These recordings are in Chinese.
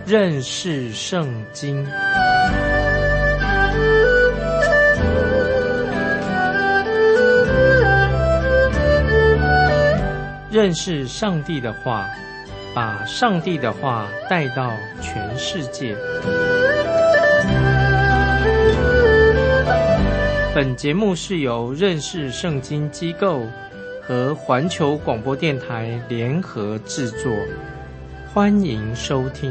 认识圣经。认识上帝的话，把上帝的话带到全世界。本节目是由认识圣经机构和环球广播电台联合制作，欢迎收听。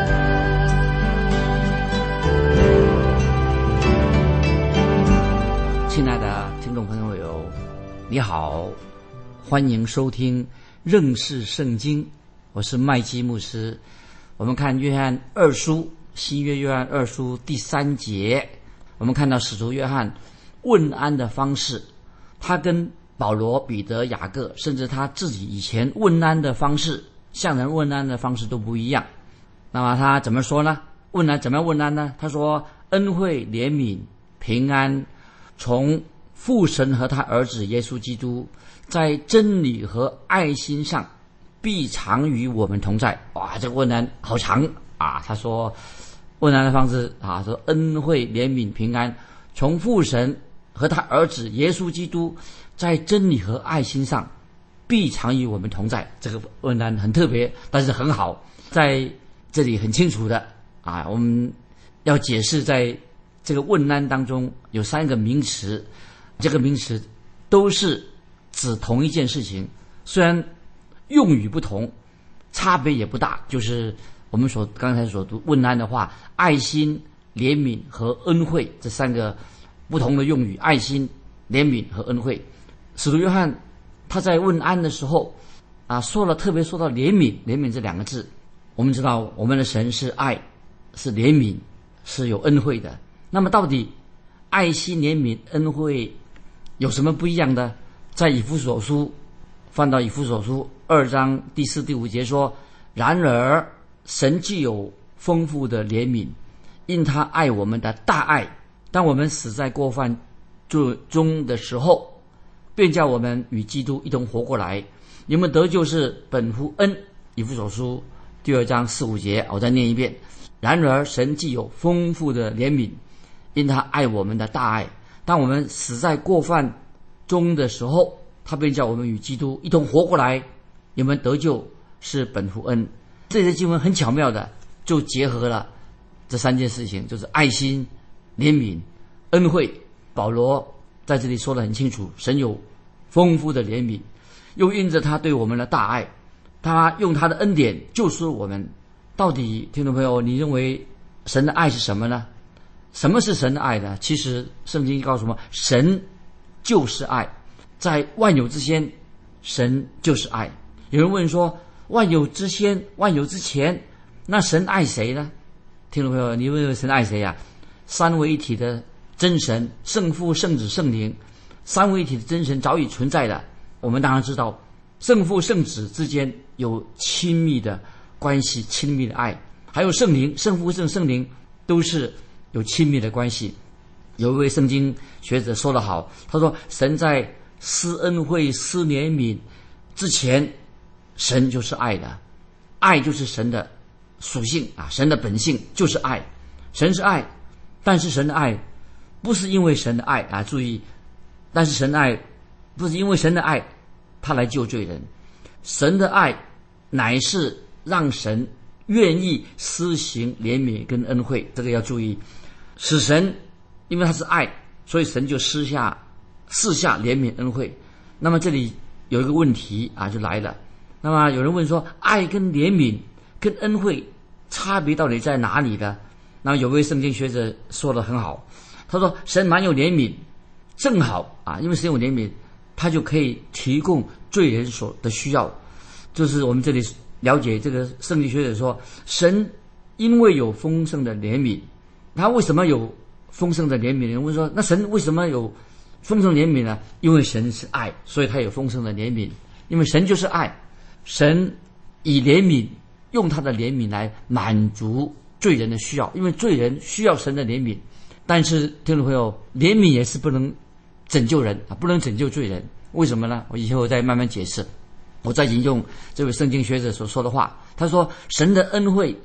亲爱的听众朋友，你好，欢迎收听认识圣经，我是麦基牧师。我们看约翰二书，新约约翰二书第3节，我们看到使徒约翰问安的方式，他跟保罗、彼得、雅各，甚至他自己以前问安的方式，向人问安的方式都不一样。那么他怎么说呢？问安怎么样问安呢？他说：恩惠、怜悯、平安，从父神和他儿子耶稣基督，在真理和爱心上，必常与我们同在。哇，这个问安好长啊！他说问安的方式啊，说恩惠、怜悯、平安，从父神和他儿子耶稣基督，在真理和爱心上，必常与我们同在。这个问安很特别，但是很好，在这里很清楚的啊，我们要解释在这个问安当中有3个名词，这个名词都是指同一件事情，虽然用语不同，差别也不大，就是我们刚才所读问安的话，爱心、怜悯和恩惠这3个不同的用语，爱心、怜悯和恩惠。使徒约翰他在问安的时候啊，特别说到怜悯，怜悯这2个字。我们知道我们的神是爱，是怜悯，是有恩惠的。那么到底爱心、怜悯、恩惠有什么不一样的？在以弗所书，翻到以弗所书2章第4、第5节说：然而神既有丰富的怜悯，因他爱我们的大爱，当我们死在过犯中的时候，便叫我们与基督一同活过来。你们得救是本乎恩。以弗所书第2章4、5节，我再念一遍：然而神既有丰富的怜悯，因他爱我们的大爱，当我们死在过犯中的时候，他便叫我们与基督一同活过来。你们得救是本乎恩。这些经文很巧妙的就结合了这3件事情，就是爱心、怜悯、恩惠。保罗在这里说得很清楚，神有丰富的怜悯，又因着他对我们的大爱，他用他的恩典救赎我们。到底听众朋友，你认为神的爱是什么呢？什么是神的爱呢？其实圣经告诉我们，神就是爱，在万有之先，神就是爱。有人问说，万有之先、万有之前，那神爱谁呢？听众朋友，你问神爱谁呀？3位一体的真神，圣父、圣子、圣灵，3位一体的真神早已存在的。我们当然知道，圣父、圣子之间有亲密的关系，亲密的爱，还有圣灵，圣父、圣灵都是有亲密的关系。有一位圣经学者说得好，他说神在施恩惠、施怜悯之前，神就是爱的，爱就是神的属性啊，神的本性就是爱，神是爱。但是神的爱不是因为神的爱啊，注意，但是神的爱不是因为神的爱他来救罪人，神的爱乃是让神愿意施行怜悯跟恩惠，这个要注意。使神因为他是爱，所以神就赐下怜悯恩惠。那么这里有一个问题啊，就来了。那么有人问说，爱跟怜悯跟恩惠差别到底在哪里呢？那有位圣经学者说得很好，他说神蛮有怜悯，正好啊，因为神有怜悯，他就可以提供罪人所的需要。就是我们这里了解这个圣经学者说，神因为有丰盛的怜悯，他为什么有丰盛的怜悯？人问说，那神为什么有丰盛怜悯呢？因为神是爱，所以他有丰盛的怜悯。因为神就是爱，神以怜悯，用他的怜悯来满足罪人的需要，因为罪人需要神的怜悯。但是听众朋友，怜悯也是不能拯救人啊，不能拯救罪人。为什么呢？我以后再慢慢解释。我再引用这位圣经学者所说的话，他说神的恩惠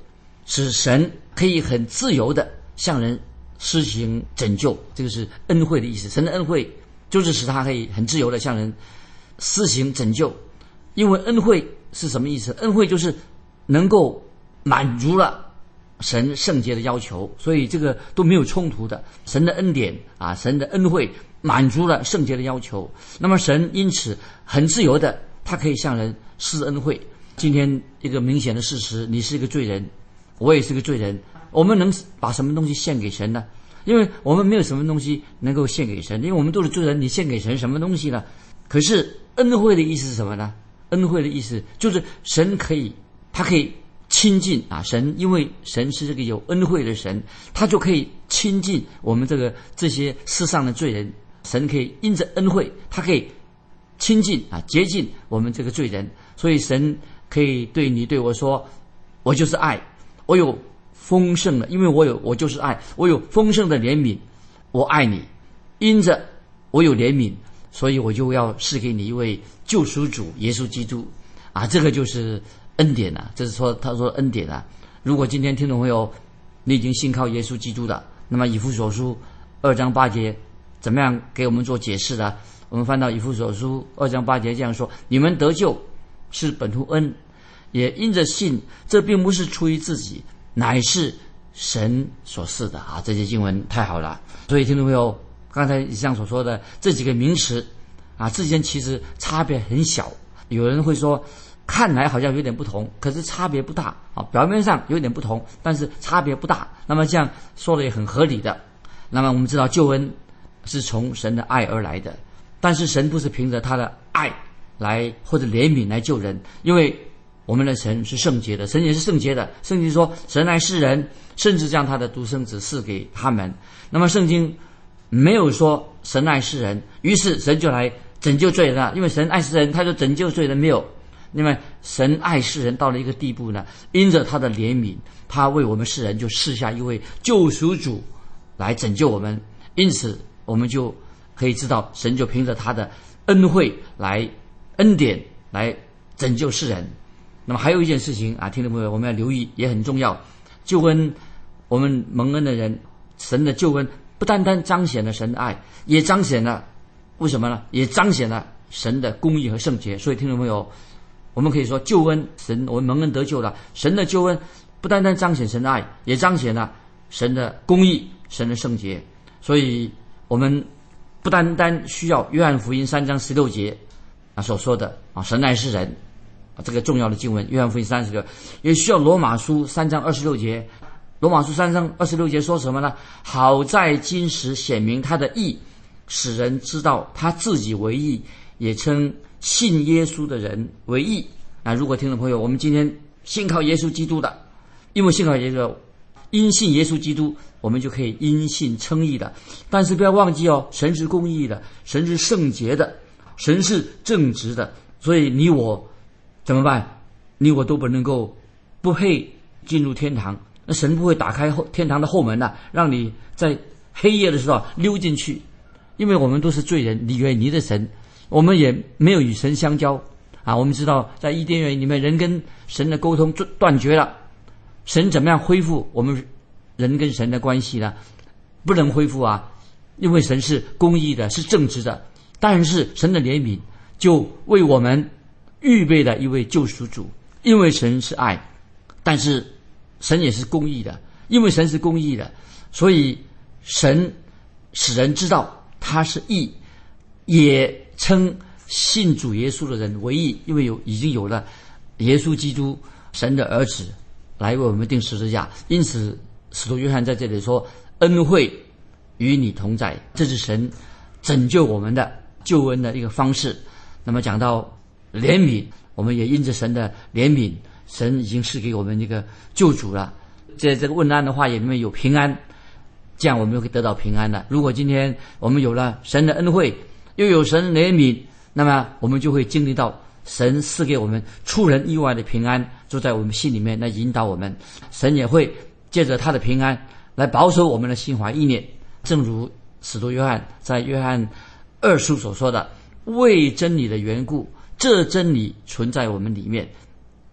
使神可以很自由的向人施行拯救，这个是恩惠的意思。神的恩惠就是使他可以很自由的向人施行拯救。因为恩惠是什么意思？恩惠就是能够满足了神圣洁的要求，所以这个都没有冲突的。神的恩典啊，神的恩惠满足了圣洁的要求，那么神因此很自由的，他可以向人施恩惠。今天一个明显的事实，你是一个罪人，我也是个罪人，我们能把什么东西献给神呢？因为我们没有什么东西能够献给神，因为我们都是罪人，你献给神什么东西呢？可是恩惠的意思是什么呢？恩惠的意思就是神可以，他可以亲近啊，神因为神是这个有恩惠的神，他就可以亲近我们这些世上的罪人。神可以因着恩惠，他可以亲近啊，接近我们这个罪人。所以神可以对你对我说，我就是爱，我有丰盛的，因为我就是爱，我有丰盛的怜悯，我爱你，因着我有怜悯，所以我就要赐给你一位救赎主耶稣基督啊，这个就是恩典啊，这是说他说恩典啊。如果今天听众朋友你已经信靠耶稣基督的，那么以弗所书2章8节怎么样给我们做解释呢？我们翻到以弗所书2章8节这样说：你们得救是本乎恩，也因着信，这并不是出于自己，乃是神所赐的啊！这些经文太好了。所以听众朋友，刚才以上所说的这几个名词啊，之间其实差别很小。有人会说看来好像有点不同，可是差别不大啊，表面上有点不同，但是差别不大。那么这样说的也很合理的。那么我们知道救恩是从神的爱而来的，但是神不是凭着他的爱来或者怜悯来救人，因为我们的神是圣洁的，神也是圣洁的。圣经说神爱世人，甚至将他的独生子赐给他们。那么圣经没有说神爱世人，于是神就来拯救罪人了，因为神爱世人，他就拯救罪人没有。因为神爱世人到了一个地步呢，因着他的怜悯，他为我们世人就赐下一位救赎主来拯救我们。因此我们就可以知道，神就凭着他的恩惠来恩典来拯救世人。那么还有一件事情啊，听众朋友我们要留意，也很重要。救恩，我们蒙恩的人，神的救恩不单单彰显了神的爱，也彰显了为什么呢？也彰显了神的公义和圣洁。所以听众朋友，我们可以说救恩，神我们蒙恩得救了，神的救恩不单单彰显神的爱，也彰显了神的公义，神的圣洁。所以我们不单单需要约翰福音3章16节啊所说的啊神爱世人啊这个重要的经文，约翰福音36，也需要罗马书3章26节。罗马书3章26节说什么呢？好在今时显明他的义，使人知道他自己为义，也称信耶稣的人为义啊！如果听众朋友，我们今天信靠耶稣基督的，因为信靠耶稣，因信耶稣基督，我们就可以因信称义的。但是不要忘记哦，神是公义的，神是圣洁的，神是正直的，所以你我怎么办？你我都不能够不配进入天堂。那神不会打开天堂的后门啊，让你在黑夜的时候溜进去，因为我们都是罪人，远离的神，我们也没有与神相交啊。我们知道在伊甸园里面，人跟神的沟通断绝了，神怎么样恢复我们人跟神的关系呢？不能恢复啊，因为神是公义的，是正直的。但是神的怜悯就为我们预备了一位救赎主，因为神是爱，但是神也是公义的，因为神是公义的，所以神使人知道他是义，也称信主耶稣的人为义，因为已经有了耶稣基督神的儿子来为我们钉十字架。因此使徒约翰在这里说，恩惠与你同在，这是神拯救我们的救恩的一个方式。那么讲到怜悯，我们也因着神的怜悯，神已经赐给我们一个救主了。在这个问安的话里面有平安，这样我们就可以得到平安了。如果今天我们有了神的恩惠，又有神的怜悯，那么我们就会经历到神赐给我们出人意外的平安，就在我们心里面来引导我们。神也会借着他的平安来保守我们的心怀意念，正如使徒约翰在约翰2书所说的，为真理的缘故，这真理存在我们里面，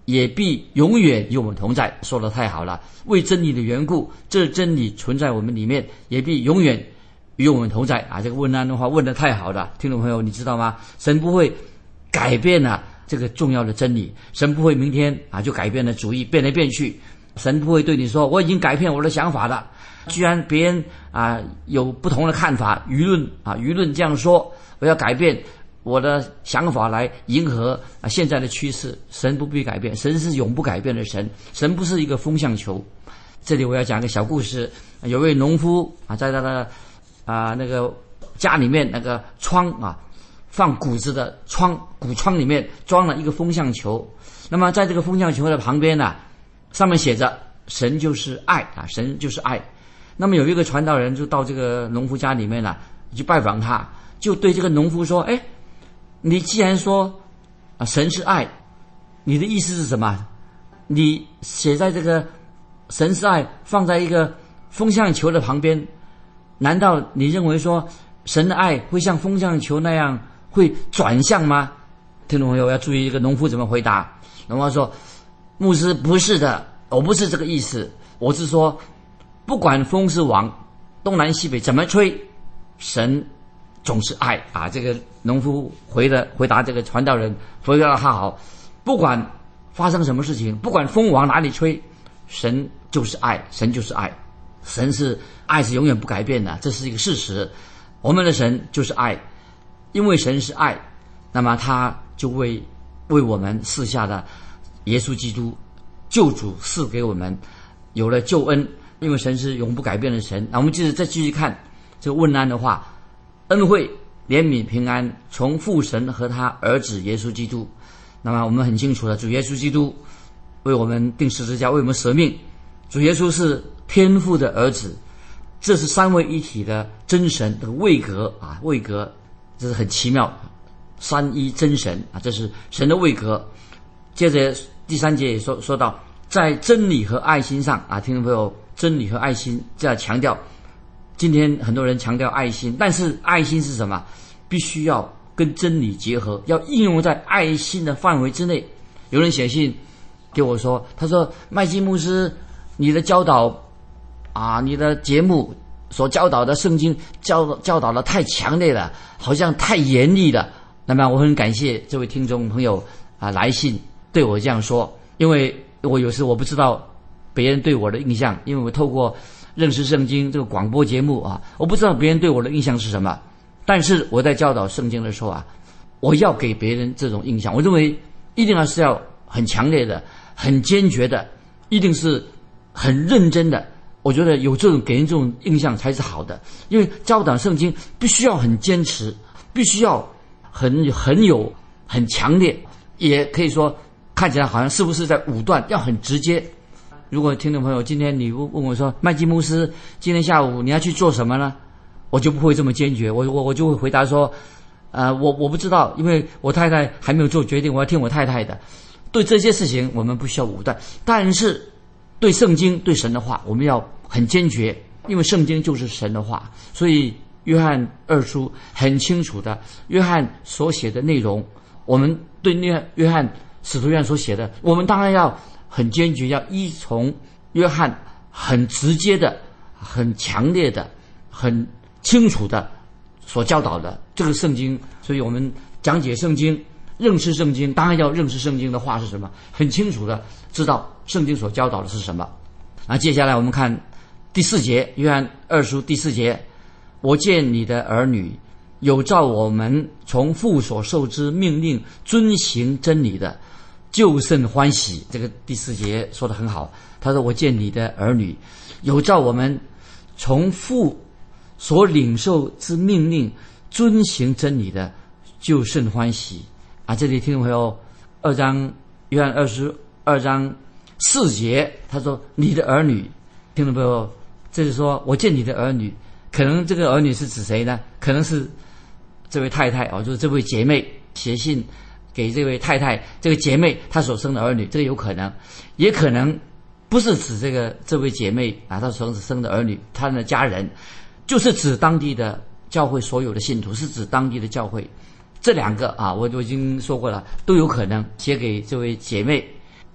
也必永远与我们同在。说得太好了，为真理的缘故，这真理存在我们里面，也必永远与我们同在啊！这个问安的话问得太好了，听众朋友，你知道吗？神不会改变了这个重要的真理，神不会明天就改变了主意，变来变去。神不会对你说我已经改变我的想法了，居然别人有不同的看法，舆论这样说，我要改变我的想法来迎合现在的趋势。神不必改变，神是永不改变的神，神不是一个风向球。这里我要讲个小故事，有位农夫在他的那个家里面那个窗放谷子的谷窗里面装了一个风向球。那么在这个风向球的旁边上面写着神就是爱神就是爱。那么有一个传道人就到这个农夫家里面去拜访他，就对这个农夫说，你既然说神是爱，你的意思是什么？你写在这个神是爱放在一个风向球的旁边，难道你认为说神的爱会像风向球那样会转向吗？听众朋友要注意这个农夫怎么回答。农夫说，牧师，不是的，我不是这个意思，我是说不管风是往东南西北怎么吹，神总是爱这个农夫回答这个传道人，回答他好，不管发生什么事情，不管风往哪里吹，神就是爱，神就是爱，神是爱，是永远不改变的，这是一个事实。我们的神就是爱，因为神是爱，那么他就为我们赐下的耶稣基督救主，赐给我们有了救恩。因为神是永不改变的神。那我们再继续看这个问安的话，恩惠、怜悯、平安从父神和他儿子耶稣基督。那么我们很清楚了，主耶稣基督为我们钉十字架，为我们舍命。主耶稣是天父的儿子，这是三位一体的真神的位格位格，这是很奇妙，三一真神这是神的位格。接着第3节也说到，在真理和爱心上听众朋友，真理和爱心这样强调。今天很多人强调爱心，但是爱心是什么？必须要跟真理结合，要应用在爱心的范围之内。有人写信给我说，他说，麦基牧师，你的教导你的节目所教导的圣经教导的太强烈了，好像太严厉了。那么我很感谢这位听众朋友来信对我这样说，因为我有时我不知道别人对我的印象，因为我透过认识圣经这个广播节目我不知道别人对我的印象是什么，但是我在教导圣经的时候我要给别人这种印象，我认为一定是要很强烈的、很坚决的，一定是很认真的。我觉得有这种给人这种印象才是好的，因为教导圣经必须要很坚持，必须要很强烈，也可以说看起来好像是不是在武断，要很直接。如果听众朋友今天你问我说，麦基牧师今天下午你要去做什么呢？我就不会这么坚决，我就会回答说我不知道，因为我太太还没有做决定，我要听我太太的。对这些事情我们不需要武断，但是对圣经对神的话我们要很坚决，因为圣经就是神的话。所以约翰2书很清楚的，约翰所写的内容，我们对约翰使徒约翰所写的，我们当然要很坚决，要依从约翰很直接的、很强烈的、很清楚的所教导的这个圣经。所以我们讲解圣经、认识圣经，当然要认识圣经的话是什么，很清楚的知道圣经所教导的是什么。接下来我们看第4节，约翰2书第4节，我见你的儿女有照我们从父所受之命令遵行真理的，就甚欢喜。这个第4节说得很好，他说我见你的儿女有照我们从父所领受之命令遵行真理的，就甚欢喜。这里听众朋友约翰22章4节，他说你的儿女，听众朋友，这是说我见你的儿女，可能这个儿女是指谁呢？可能是这位太太就是这位姐妹写信给这位太太，这个姐妹她所生的儿女，这个有可能，也可能不是指这位姐妹她所生的儿女，她的家人，就是指当地的教会所有的信徒，是指当地的教会。这两个我已经说过了，都有可能写给这位姐妹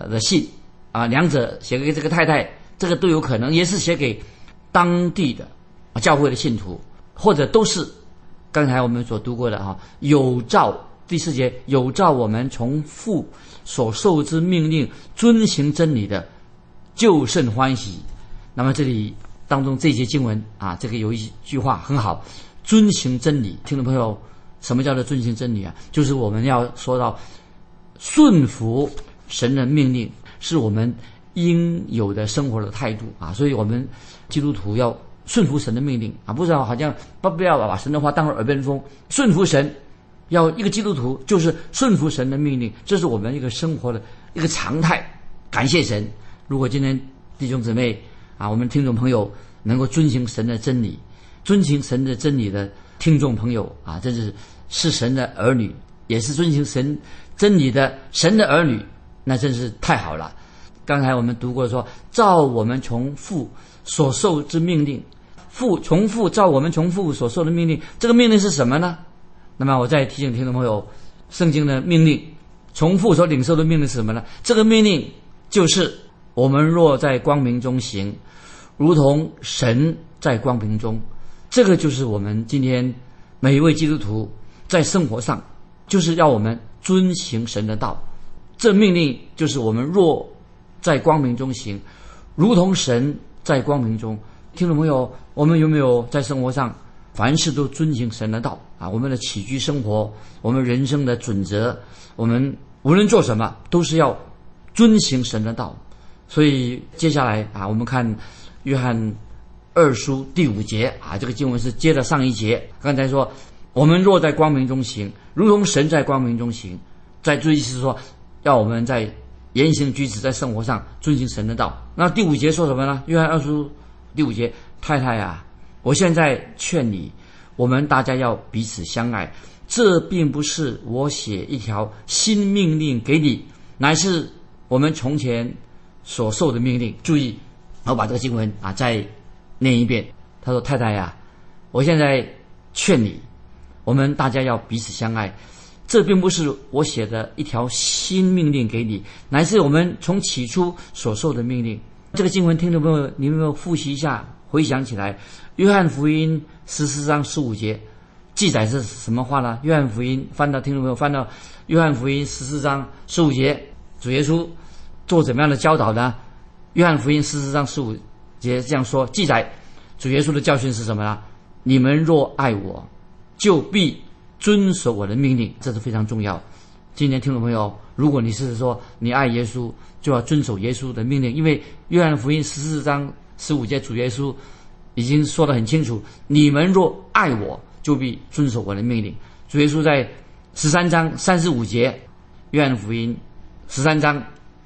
的信啊，两者写给这个太太，这个都有可能，也是写给当地的教会的信徒，或者都是刚才我们所读过的有照第4节，有照我们从父所受之命令遵行真理的，就甚欢喜。那么这里当中这节经文啊，这个有一句话很好，遵行真理。听众朋友，什么叫做遵行真理啊？就是我们要说到顺服神的命令，是我们应有的生活的态度啊。所以我们基督徒要顺服神的命令啊，不是好像不要把神的话当成耳边风。顺服神，要一个基督徒就是顺服神的命令，这是我们一个生活的一个常态。感谢神，如果今天弟兄姊妹啊，我们听众朋友能够遵行神的真理，遵行神的真理的听众朋友啊，这是神的儿女，也是遵行神真理的神的儿女，那真是太好了。刚才我们读过说，照我们从父所受之命令，照我们从父所受的命令，这个命令是什么呢？那么我再提醒听众朋友，圣经的命令，从父所领受的命令是什么呢？这个命令就是我们若在光明中行，如同神在光明中。这个就是我们今天每一位基督徒在生活上，就是要我们遵行神的道。这命令就是我们若在光明中行，如同神在光明中。听众朋友，我们有没有在生活上凡事都遵行神的道啊？我们的起居生活，我们人生的准则，我们无论做什么都是要遵行神的道。所以接下来啊，我们看约翰2书第5节啊，这个经文是接着上一节。刚才说我们若在光明中行，如同神在光明中行，在这意思是说要我们在言行举止在生活上遵行神的道。那第5节说什么呢？约翰2书第5节，太太啊，我现在劝你，我们大家要彼此相爱，这并不是我写一条新命令给你，乃是我们从前所受的命令。注意，我把这个经文啊再念一遍。他说，太太啊，我现在劝你，我们大家要彼此相爱，这并不是我写的一条新命令给你，乃是我们从起初所受的命令。这个经文听众朋友，你们有没有复习一下，回想起来？约翰福音14章15节记载是什么话呢？约翰福音翻到听众朋友翻到约翰福音14章15节，主耶稣做怎么样的教导呢？约翰福音14章15节这样说，记载主耶稣的教训是什么呢？你们若爱我，就必遵守我的命令。这是非常重要。今天听众朋友，如果你是说你爱耶稣，就要遵守耶稣的命令，因为约翰福音14章15节主耶稣已经说得很清楚，你们若爱我，就必遵守我的命令。主耶稣在13章35节，约翰福音13章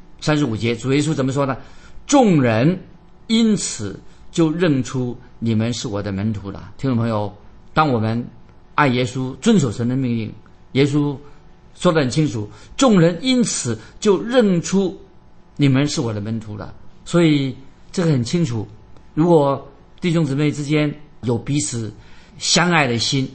35节，主耶稣怎么说呢？众人因此就认出你们是我的门徒了。听众朋友，当我们爱耶稣，遵守神的命令，耶稣说得很清楚，众人因此就认出你们是我的门徒了。所以这个很清楚，如果弟兄姊妹之间有彼此相爱的心，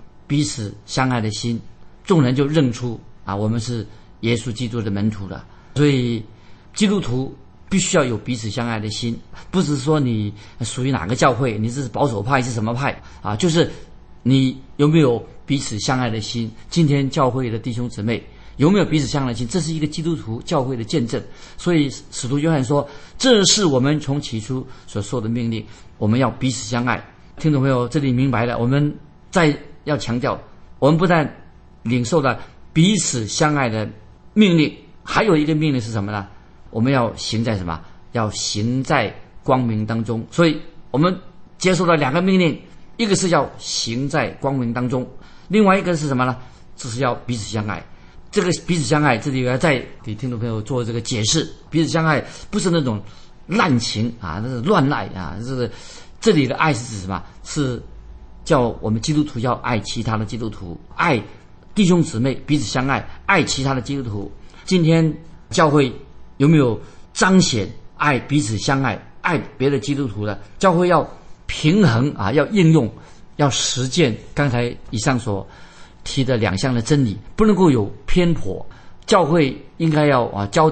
众人就认出啊，我们是耶稣基督的门徒了。所以基督徒必须要有彼此相爱的心，不是说你属于哪个教会，你是保守派是什么派啊，就是你有没有彼此相爱的心。今天教会的弟兄姊妹有没有彼此相爱的心，这是一个基督徒教会的见证。所以使徒约翰说，这是我们从起初所受的命令，我们要彼此相爱。听众朋友，这里明白了，我们再要强调，我们不但领受了彼此相爱的命令，还有一个命令是什么呢？我们要行在什么？要行在光明当中。所以我们接受了2个命令，一个是要行在光明当中，另外一个是什么呢？就是要彼此相爱。这个彼此相爱，这里要再给听众朋友做这个解释。彼此相爱不是那种滥情啊，那是乱爱啊，这里的爱是指什么？是叫我们基督徒要爱其他的基督徒，爱弟兄姊妹，彼此相爱，爱其他的基督徒。今天教会有没有彰显爱彼此相爱，爱别的基督徒的？教会要平衡啊，要应用，要实践刚才以上所提的2项的真理，不能够有偏颇。教会应该要教导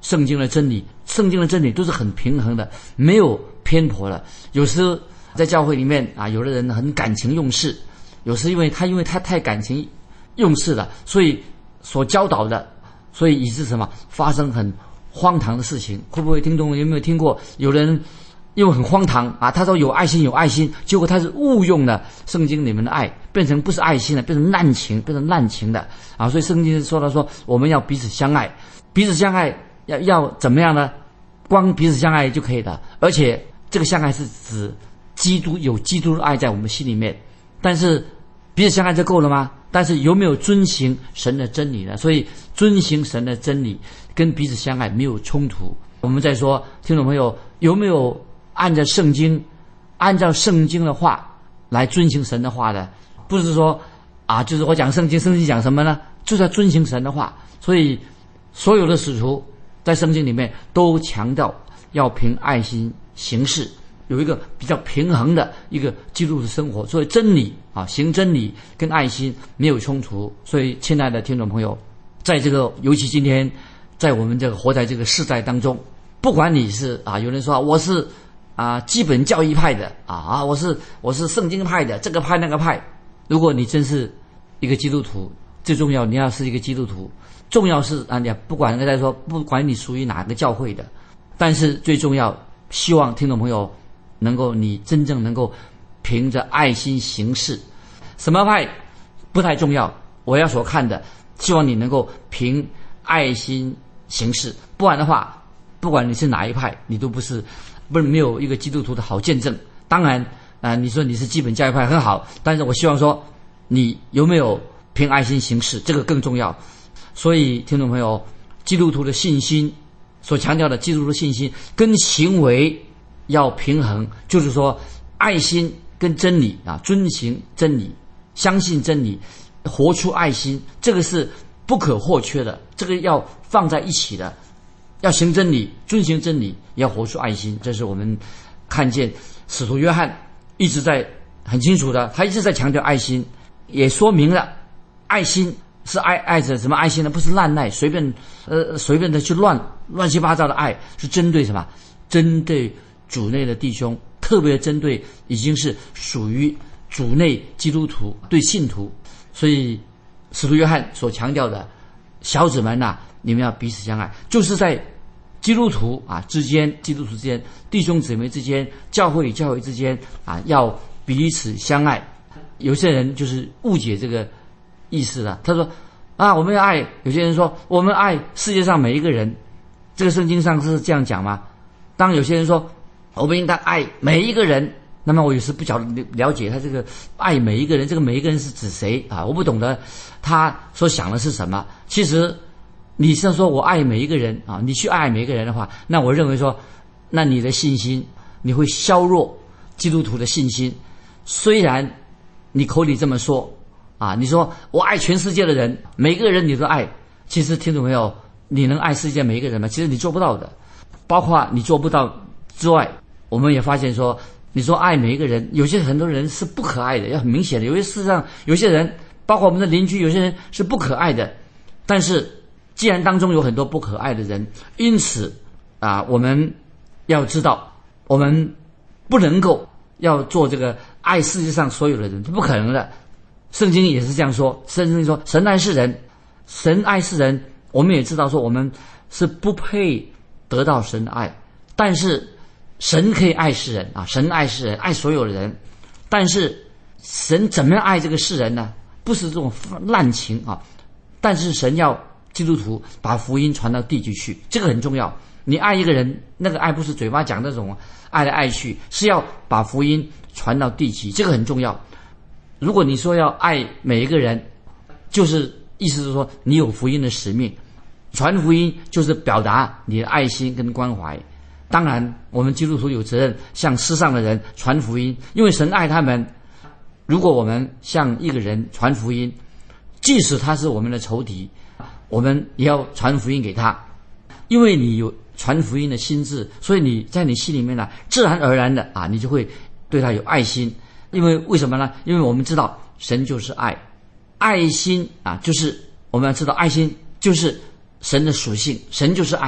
圣经的真理，圣经的真理都是很平衡的，没有偏颇的。有时在教会里面啊，有的人很感情用事，有时因为他太感情用事了，所以所教导的，所以以致什么发生很荒唐的事情。会不会听众有没有听过有人因为很荒唐啊，他说有爱心，结果他是误用了圣经里面的爱，变成不是爱心了，变成滥情的啊。所以圣经说我们要彼此相爱，要怎么样呢？光彼此相爱就可以了，而且这个相爱是指基督的爱在我们心里面。但是彼此相爱就够了吗？但是有没有遵行神的真理呢？所以遵行神的真理跟彼此相爱没有冲突。我们再说，听众朋友有没有按照圣经的话来遵行神的话的？不是说啊，就是我讲圣经讲什么呢？就是要遵行神的话。所以所有的使徒在圣经里面都强调要凭爱心行事，有一个比较平衡的一个基督的生活。所以真理啊，行真理跟爱心没有冲突。所以亲爱的听众朋友，在这个尤其今天在我们这个活在这个世代当中，不管你是啊，有人说我是基本教义派的我是圣经派的，这个派那个派。如果你真是一个基督徒，最重要你要是一个基督徒，重要是你不管你属于哪个教会的，但是最重要，希望听众朋友你真正能够凭着爱心行事。什么派不太重要，我要所看的，希望你能够凭爱心行事。不然的话，不管你是哪一派，你都不是没有一个基督徒的好见证。当然你说你是基本教义派很好，但是我希望说你有没有凭爱心行事，这个更重要。所以听众朋友，基督徒的信心所强调的基督徒的信心跟行为要平衡，就是说爱心跟真理遵行真理，相信真理，活出爱心，这个是不可或缺的，这个要放在一起的。要行真理，遵行真理，也要活出爱心。这是我们看见使徒约翰一直在很清楚的，他一直在强调爱心，也说明了爱心是爱着什么爱心呢？不是滥爱，随便的去乱七八糟的爱，是针对什么？针对主内的弟兄，特别针对已经是属于主内基督徒对信徒。所以使徒约翰所强调的，小子们你们要彼此相爱，就是在基督徒之间，弟兄姊妹之间，教会与教会之间要彼此相爱。有些人就是误解这个意思了，他说我们要爱，有些人说我们爱世界上每一个人，这个圣经上是这样讲吗？当有些人说我们应该爱每一个人，那么我有时不了解他这个爱每一个人，这个每一个人是指谁我不懂得他所想的是什么。其实你是说我爱每一个人你去爱每一个人的话，那我认为说，那你的信心你会削弱基督徒的信心。虽然你口里这么说你说我爱全世界的人，每个人你都爱，其实听众朋友，你能爱世界每一个人吗？其实你做不到的。包括你做不到之外，我们也发现说，你说爱每一个人，很多人是不可爱的，要很明显的。事实上有些人，包括我们的邻居，有些人是不可爱的。但是既然当中有很多不可爱的人，因此我们要知道，我们不能够要做这个爱世界上所有的人，是不可能的。圣经也是这样说，圣经说神爱世人，我们也知道说我们是不配得到神的爱，但是神可以爱世人神爱世人，爱所有的人。但是神怎么样爱这个世人呢？不是这种滥情但是神要基督徒把福音传到地极去，这个很重要。你爱一个人，那个爱不是嘴巴讲那种爱来爱去，是要把福音传到地极，这个很重要。如果你说要爱每一个人，就是意思是说你有福音的使命，传福音就是表达你的爱心跟关怀。当然我们基督徒有责任向世上的人传福音，因为神爱他们。如果我们向一个人传福音，即使他是我们的仇敌，我们也要传福音给他。因为你有传福音的心智，所以你在你心里面自然而然的你就会对他有爱心。因为为什么呢？因为我们知道神就是爱，爱心就是我们要知道爱心就是神的属性，神就是爱。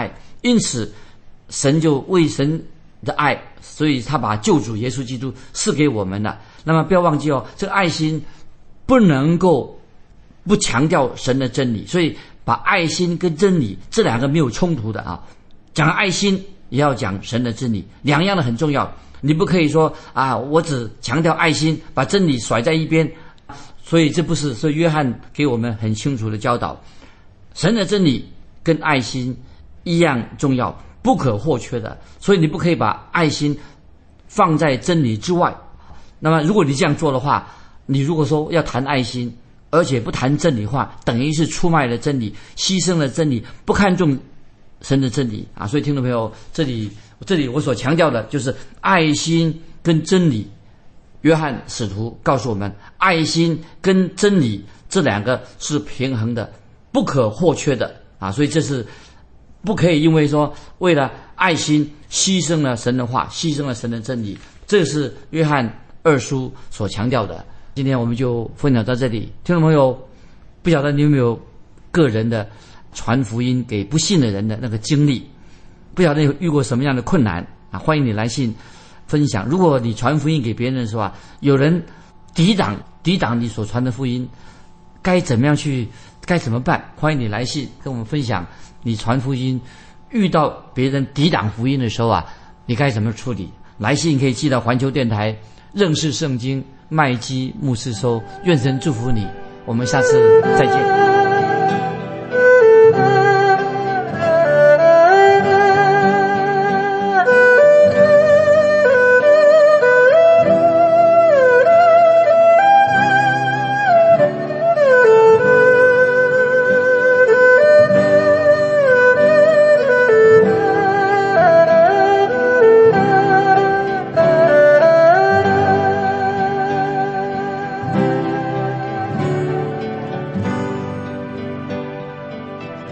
因此神就为神的爱，所以他把救主耶稣基督赐给我们了。那么不要忘记哦，这个爱心不能够不强调神的真理，所以把爱心跟真理这两个没有冲突的啊。讲爱心也要讲神的真理，两样的很重要。你不可以说啊，我只强调爱心，把真理甩在一边。所以这不是，所以约翰给我们很清楚的教导，神的真理跟爱心一样重要，不可或缺的。所以你不可以把爱心放在真理之外。那么如果你这样做的话，你如果说要谈爱心，而且不谈真理话，等于是出卖了真理，牺牲了真理，不看重神的真理啊。所以听众朋友，这里我所强调的就是爱心跟真理。约翰使徒告诉我们，爱心跟真理这两个是平衡的，不可或缺的啊。所以这是不可以因为说为了爱心牺牲了神的话，牺牲了神的真理，这是约翰2书所强调的。今天我们就分享到这里。听众朋友，不晓得你有没有个人的传福音给不信的人的那个经历，不晓得你有遇过什么样的困难啊？欢迎你来信分享。如果你传福音给别人的时候啊，有人抵挡你所传的福音，该怎么办？欢迎你来信跟我们分享你传福音遇到别人抵挡福音的时候啊，你该怎么处理？来信可以寄到环球电台认识圣经麦基牧师收。愿神祝福你，我们下次再见。